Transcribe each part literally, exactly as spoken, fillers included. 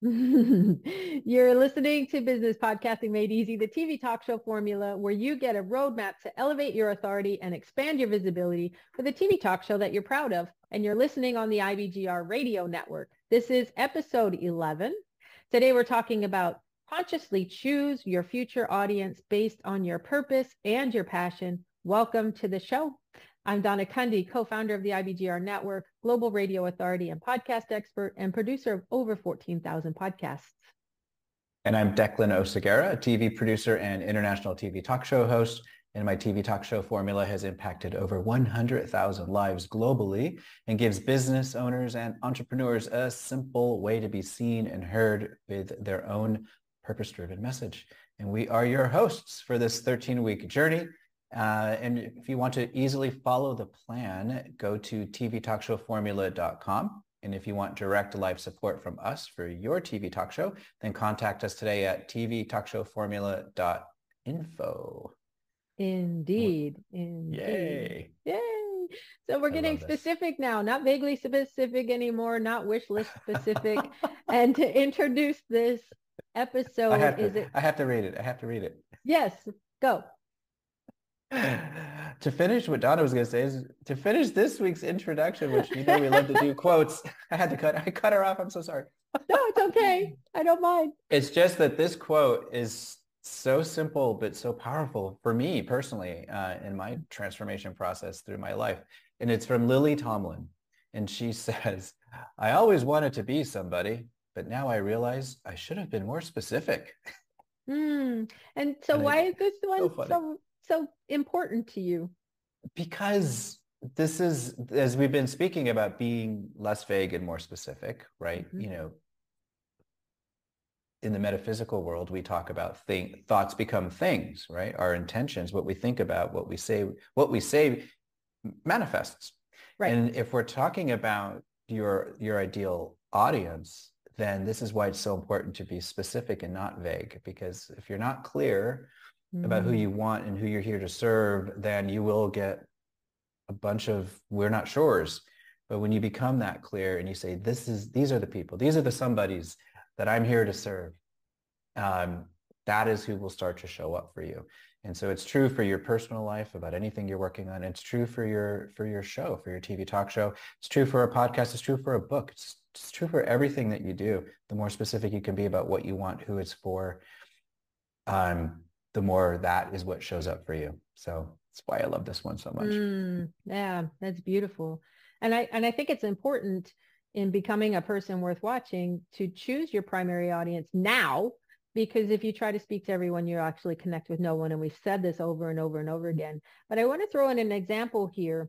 You're listening to Business Podcasting Made Easy, the T V talk show formula where you get a roadmap to elevate your authority and expand your visibility for the T V talk show that you're proud of. And you're listening on the I B G R radio network. This is episode eleven. Today, we're talking about consciously choose your future audience based on your purpose and your passion. Welcome to the show. I'm Donna Cundy, co-founder of the I B G R Network, global radio authority and podcast expert, and producer of over fourteen thousand podcasts. And I'm Declan Oseguera, a T V producer and international T V talk show host. And my T V talk show formula has impacted over one hundred thousand lives globally and gives business owners and entrepreneurs a simple way to be seen and heard with their own purpose-driven message. And we are your hosts for this thirteen-week journey. Uh, and if you want to easily follow the plan, go to t v talk show formula dot com. And if you want direct live support from us for your T V talk show, then contact us today at t v talk show formula dot info. Indeed. Indeed. Yay. Yay. So we're getting specific now, not vaguely specific anymore, not wish list specific. And to introduce this episode, I have to, is it? I have to read it. I have to read it. Yes, go. To finish what Donna was going to say is to finish this week's introduction, which you know we love to do quotes. I had to cut. I cut her off. I'm so sorry. No, it's okay. I don't mind. It's just that this quote is so simple but so powerful for me personally uh, in my transformation process through my life, and it's from Lily Tomlin, and she says, "I always wanted to be somebody, but now I realize I should have been more specific." Mm. And so, and why I, is this one so so? so important to you? Because this is, as we've been speaking about, being less vague and more specific, right? Mm-hmm. You know, in the metaphysical world, we talk about think, thoughts become things, right? Our intentions, what we think about, what we say, what we say manifests. Right. And if we're talking about your, your ideal audience, then this is why it's so important to be specific and not vague, because if you're not clear about who you want and who you're here to serve, then you will get a bunch of we're not sures. But when you become that clear and you say, this is, these are the people, these are the somebodies that I'm here to serve, um, that is who will start to show up for you. And so it's true for your personal life about anything you're working on. It's true for your, for your show, for your T V talk show. It's true for a podcast. It's true for a book. It's, it's true for everything that you do. The more specific you can be about what you want, who it's for, um, the more that is what shows up for you. So that's why I love this one so much. Mm, yeah, that's beautiful. And I, and I think it's important in becoming a person worth watching to choose your primary audience now, because if you try to speak to everyone, you actually connect with no one. And we've said this over and over and over again, but I want to throw in an example here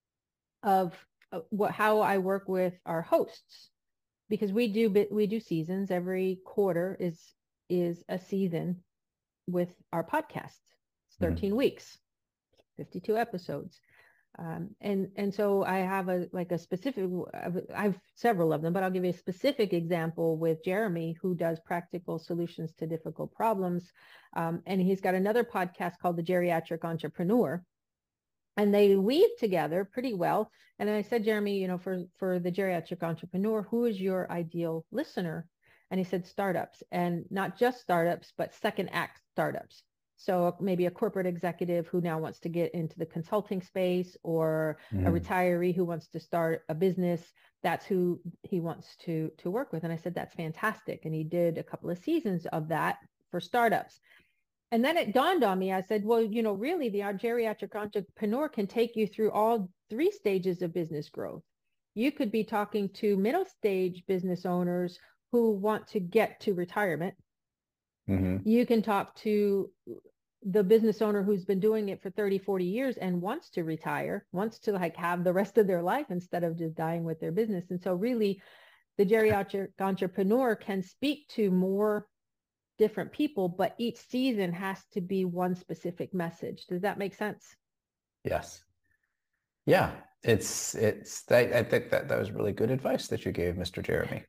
of what, how I work with our hosts, because we do, we do seasons. Every quarter is, is a season with our podcast. It's thirteen mm-hmm. weeks, fifty-two episodes. Um, and, and so I have a, like a specific, I have several of them, but I'll give you a specific example with Jeremy, who does practical solutions to difficult problems. Um, and he's got another podcast called The Geriatric Entrepreneur, and they weave together pretty well. And I said, Jeremy, you know, for, for The Geriatric Entrepreneur, who is your ideal listener? And he said startups, and not just startups, but second act startups. So maybe a corporate executive who now wants to get into the consulting space, or mm. a retiree who wants to start a business. That's who he wants to, to work with. And I said, that's fantastic. And he did a couple of seasons of that for startups. And then it dawned on me, I said, well, you know, really the geriatric entrepreneur can take you through all three stages of business growth. You could be talking to middle stage business owners who want to get to retirement. Mm-hmm. You can talk to the business owner who's been doing it for thirty, forty years and wants to retire, wants to like have the rest of their life instead of just dying with their business. And so really the geriatric entrepreneur can speak to more different people, but each season has to be one specific message. Does that make sense? Yes. Yeah. It's, it's, I, I think that that was really good advice that you gave, Mister Jeremy.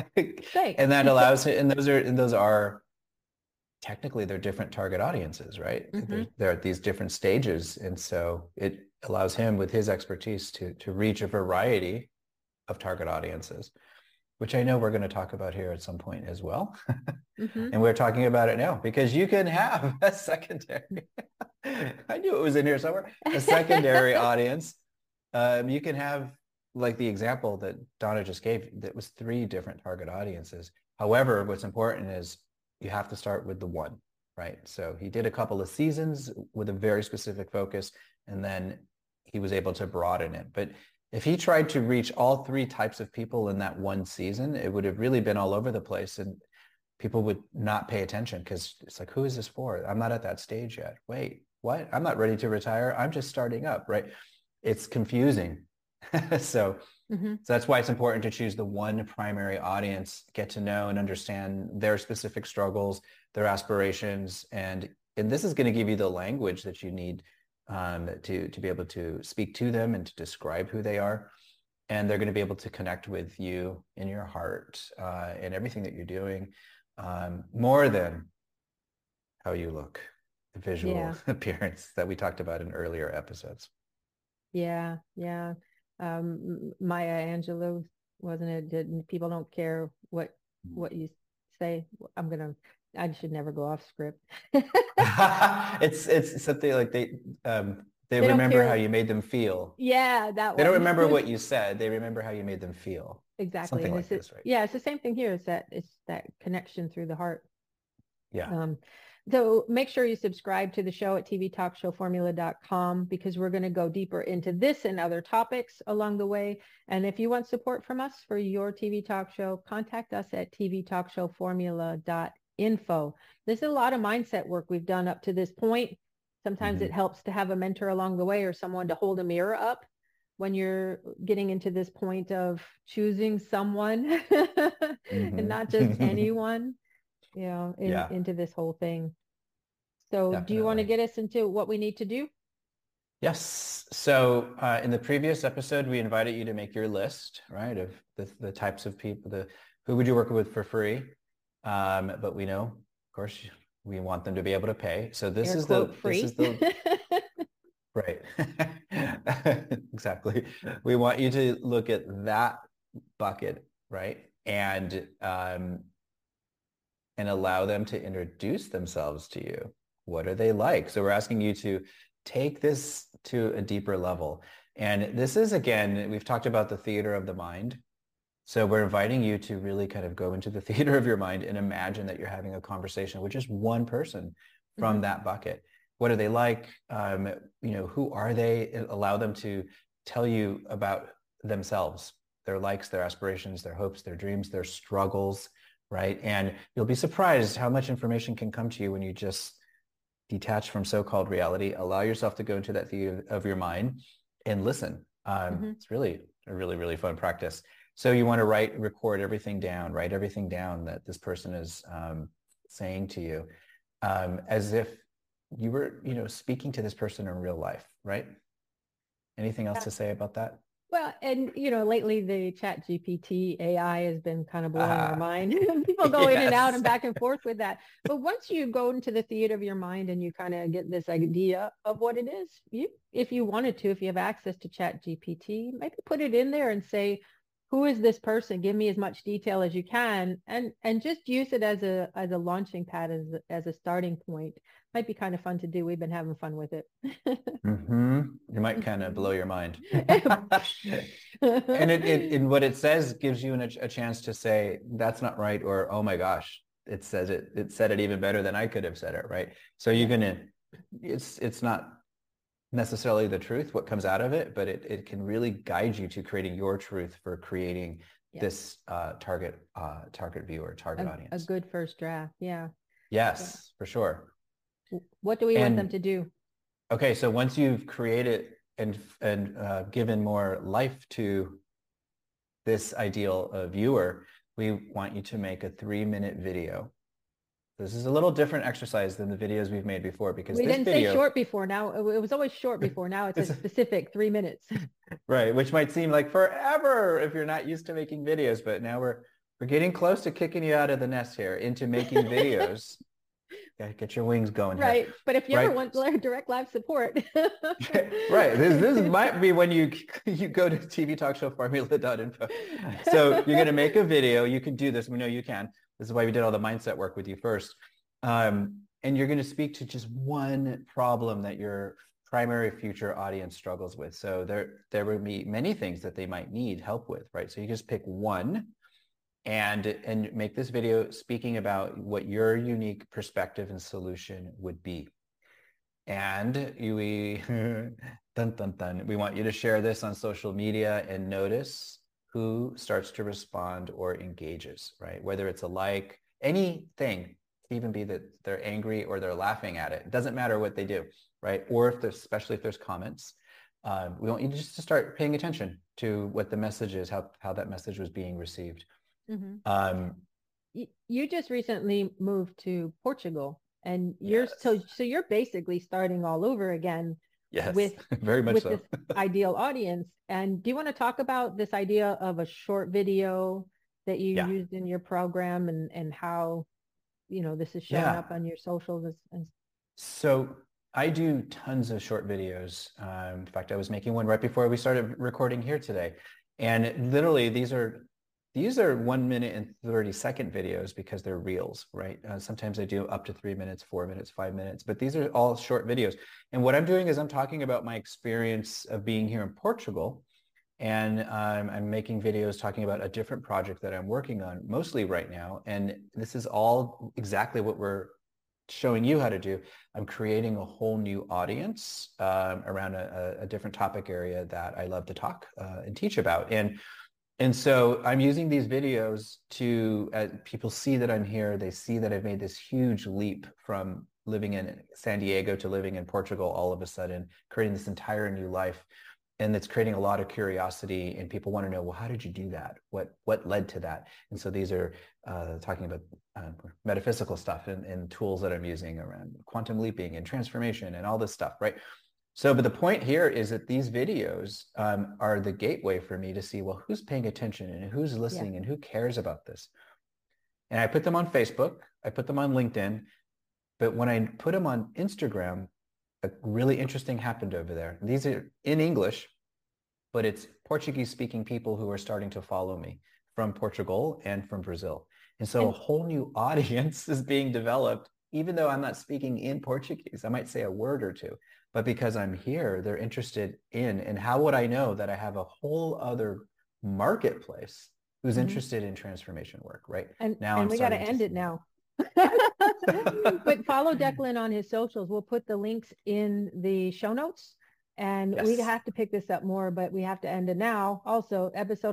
And that allows, and those are, and those are technically they're different target audiences, right? Mm-hmm. There, there are these different stages. And so it allows him with his expertise to, to reach a variety of target audiences. which I know we're going to talk about here at some point as well. Mm-hmm. And we're talking about it now because you can have a secondary, I knew it was in here somewhere, a secondary audience. Um, you can have, like the example that Donna just gave, that was three different target audiences. However, what's important is you have to start with the one, right? So he did a couple of seasons with a very specific focus, and then he was able to broaden it. But if he tried to reach all three types of people in that one season, it would have really been all over the place, and people would not pay attention because it's like, who is this for? I'm not at that stage yet. Wait, what? I'm not ready to retire. I'm just starting up, right? It's confusing. so, mm-hmm. so that's why it's important to choose the one primary audience, get to know and understand their specific struggles, their aspirations. And, and this is going to give you the language that you need um, to, to be able to speak to them and to describe who they are. And they're going to be able to connect with you in your heart uh, and everything that you're doing, um, more than how you look, the visual yeah. appearance that we talked about in earlier episodes. Yeah, yeah. Um, Maya Angelou, wasn't it? Did, people don't care what what you say. I'm gonna. I should never go off script. it's it's something like they um they, they remember how you made them feel. Yeah, that one. They don't remember what you said. They remember how you made them feel. Exactly. Something and like this, right? Yeah, it's the same thing here. It's that it's that connection through the heart. Yeah. Um, so make sure you subscribe to the show at T V talk show formula dot com because we're going to go deeper into this and other topics along the way. And if you want support from us for your T V talk show, contact us at T V talk show formula dot info. There's a lot of mindset work we've done up to this point. Sometimes mm-hmm. it helps to have a mentor along the way or someone to hold a mirror up when you're getting into this point of choosing someone mm-hmm. and not just anyone. You know, in, yeah. into this whole thing. So Definitely. Do you want to get us into what we need to do? Yes. So uh, in the previous episode, we invited you to make your list, right, of the, the types of people, the who would you work with for free? Um, but we know, of course, we want them to be able to pay. So this Air is the free. This is the right. Exactly. We want you to look at that bucket, right, and um, and allow them to introduce themselves to you. What are they like? So we're asking you to take this to a deeper level. And this is, again, we've talked about the theater of the mind. So we're inviting you to really kind of go into the theater of your mind and imagine that you're having a conversation with just one person from mm-hmm. that bucket. What are they like? Um, you know, who are they? Allow them to tell you about themselves, their likes, their aspirations, their hopes, their dreams, their struggles, right? And you'll be surprised how much information can come to you when you just detach from so-called reality, allow yourself to go into that theater of your mind and listen. Um, mm-hmm. It's really a really, really fun practice. So you want to write, record everything down, write everything down that this person is um, saying to you um, as if you were, you know, speaking to this person in real life, right? Anything else yeah. to say about that? Well, and, you know, lately the Chat G P T A I has been kind of blowing uh, our mind. People go yes. in and out and back and forth with that. But once you go into the theater of your mind and you kind of get this idea of what it is, you, if you wanted to, if you have access to Chat G P T, maybe put it in there and say, who is this person? Give me as much detail as you can, and and just use it as a as a launching pad, as as a starting point. Might be kind of fun to do. We've been having fun with it. mm-hmm. You might kind of blow your mind. And it, it, it what it says gives you an, a chance to say that's not right, or oh my gosh, it says it it said it even better than I could have said it, right? So you're gonna it's it's not necessarily the truth what comes out of it, but it, it can really guide you to creating your truth for creating yeah. this uh, target uh, target viewer, target a, audience. A good first draft, yeah. Yes, yeah. for sure. What do we and, want them to do? Okay, so once you've created and and uh, given more life to this ideal uh, viewer, we want you to make a three-minute video. This is a little different exercise than the videos we've made before because we this didn't video, say short before. Now it was always short before. Now it's a specific three minutes. Right, which might seem like forever if you're not used to making videos, but now we're we're getting close to kicking you out of the nest here into making videos. Get your wings going right. here. But if you right? ever want direct live support. Right. This, this might be when you you go to T V talk show formula dot info. So you're going to make a video. You can do this. We know you can. This is why we did all the mindset work with you first. Um, and you're going to speak to just one problem that your primary future audience struggles with. So there, there will be many things that they might need help with, right? So you just pick one and, and make this video speaking about what your unique perspective and solution would be. And you, we, dun, dun, dun, we want you to share this on social media and notice who starts to respond or engages, right? Whether it's a like, anything, even be that they're angry or they're laughing at it. It doesn't matter what they do, right? Or if there's, especially if there's comments, uh, we want you just to start paying attention to what the message is, how, how that message was being received. Mm-hmm. Um, you just recently moved to Portugal, and you're yes. so so you're basically starting all over again. Yes, with very much with so. This ideal audience. And do you want to talk about this idea of a short video that you yeah. used in your program, and and how, you know, this is showing yeah. up on your socials? And... So I do tons of short videos. Um, in fact, I was making one right before we started recording here today, and literally these are. These are one minute and thirty second videos because they're reels, right? Uh, sometimes I do up to three minutes, four minutes, five minutes, but these are all short videos. And what I'm doing is I'm talking about my experience of being here in Portugal. And um, I'm making videos talking about a different project that I'm working on mostly right now. And this is all exactly what we're showing you how to do. I'm creating a whole new audience um, around a, a different topic area that I love to talk uh, and teach about. And And so I'm using these videos to, as people see that I'm here, they see that I've made this huge leap from living in San Diego to living in Portugal all of a sudden, creating this entire new life. And it's creating a lot of curiosity, and people want to know, well, how did you do that? What what led to that? And so these are uh, talking about uh, metaphysical stuff and, and tools that I'm using around quantum leaping and transformation and all this stuff, right? So, but the point here is that these videos um, are the gateway for me to see, well, who's paying attention and who's listening yeah. and who cares about this. And I put them on Facebook, I put them on LinkedIn, but when I put them on Instagram, a really interesting happened over there. These are in English, but it's Portuguese speaking people who are starting to follow me from Portugal and from Brazil. And so and- a whole new audience is being developed, even though I'm not speaking in Portuguese. I might say a word or two. But because I'm here, they're interested in, and how would I know that I have a whole other marketplace who's mm-hmm. interested in transformation work, right? And now, and I'm we got to end it now. But follow Declan on his socials. We'll put the links in the show notes, and yes. we have to pick this up more, but we have to end it now. Also, episode